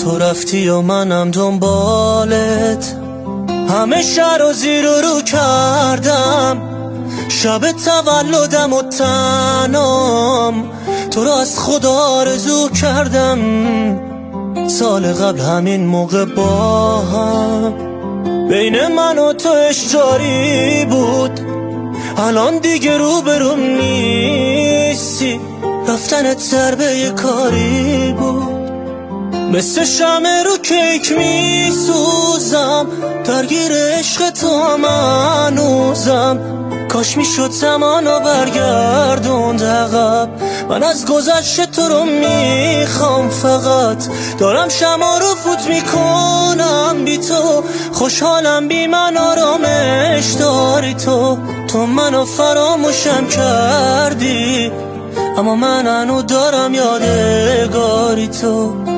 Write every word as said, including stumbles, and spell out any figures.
تو رفتی و منم دنبالت، همه شهر رو زیر و رو کردم، شب تولدم و تنام تو رو از خدا آرزو کردم. سال قبل همین موقع با هم بین من و تو اشجاری بود، الان دیگه رو برم نیستی، رفتن ضربه کاری بود. مثل شمع رو کیک می سوزم، درگیر عشق تو هم هنوزم. کاش می شد زمانو برگردوند عقب، من از گذشته تو رو می خوام، فقط دارم شمع رو فوت می کنم بی تو، خوشحالم بی من آرامش داری تو. تو منو فراموشم کردی، اما من هنو دارم یادگاری تو.